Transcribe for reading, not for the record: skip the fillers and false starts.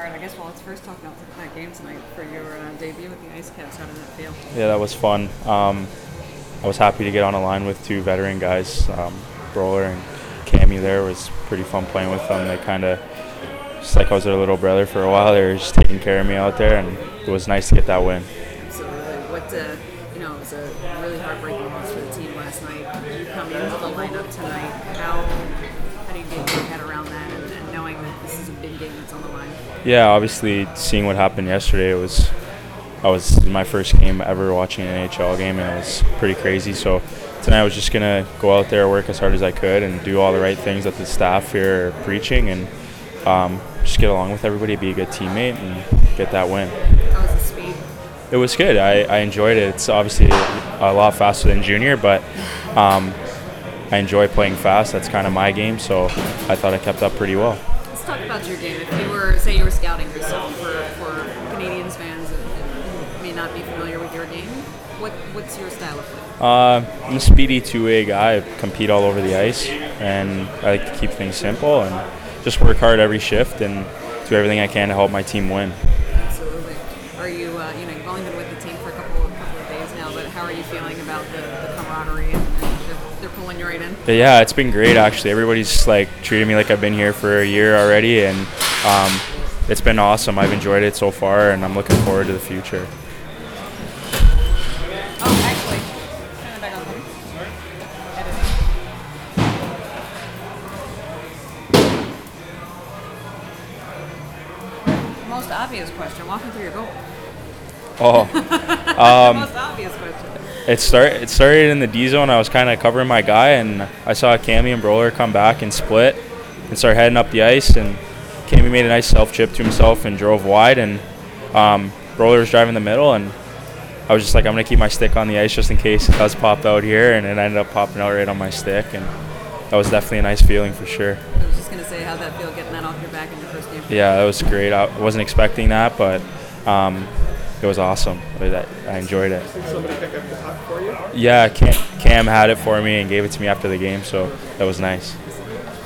right, I guess let's first talk about that game tonight for your debut with the Ice Caps. How did that feel? Yeah, that was fun. I was happy to get on a line with two veteran guys. Broler and Cammy there was pretty fun playing with them. They kind of, just like I was their little brother for a while, they were just taking care of me out there, and it was nice to get that win. Absolutely. It was a really heartbreaking loss for the team last night. You come into the lineup tonight. How do you get your head around that and knowing that this is a big game that's on the line? Yeah, obviously seeing what happened yesterday, this was my first game ever watching an NHL game, and it was pretty crazy. So tonight I was just gonna go out there, work as hard as I could, and do all the right things that the staff here are preaching, and just get along with everybody, be a good teammate, and get that win. How was the speed? It was good. I enjoyed it. It's obviously a lot faster than junior, but I enjoy playing fast. That's kind of my game, so I thought I kept up pretty well. Let's talk about your game. If you were, say, scouting yourself for Canadians fans that may not be familiar with your game, what's your style of play? I'm a speedy two-way guy. I compete all over the ice, and I like to keep things simple and just work hard every shift and do everything I can to help my team win. Absolutely. Are you, you've only been with the team for a couple of days now, but how are you feeling about the camaraderie and they're pulling you right in? Yeah, it's been great actually. Everybody's treated me like I've been here for a year already, and it's been awesome. I've enjoyed it so far, and I'm looking forward to the future. Oh, actually, turn it back on. Editing. Most obvious question. Walk me through your goal. Oh, Most obvious question. it started in the D zone. I was kind of covering my guy, and I saw Cammy and Broler come back and split and start heading up the ice. And Cammy made a nice self chip to himself and drove wide, and Broler was driving the middle, and I was just like, I'm gonna keep my stick on the ice just in case it does pop out here, and it ended up popping out right on my stick, and that was definitely a nice feeling for sure. I was just gonna say, how'd that feel getting that off your back in your first game? Yeah, that was great. I wasn't expecting that, but it was awesome. I enjoyed it. Did somebody pick up the puck for you? Yeah, Cam had it for me and gave it to me after the game, so that was nice.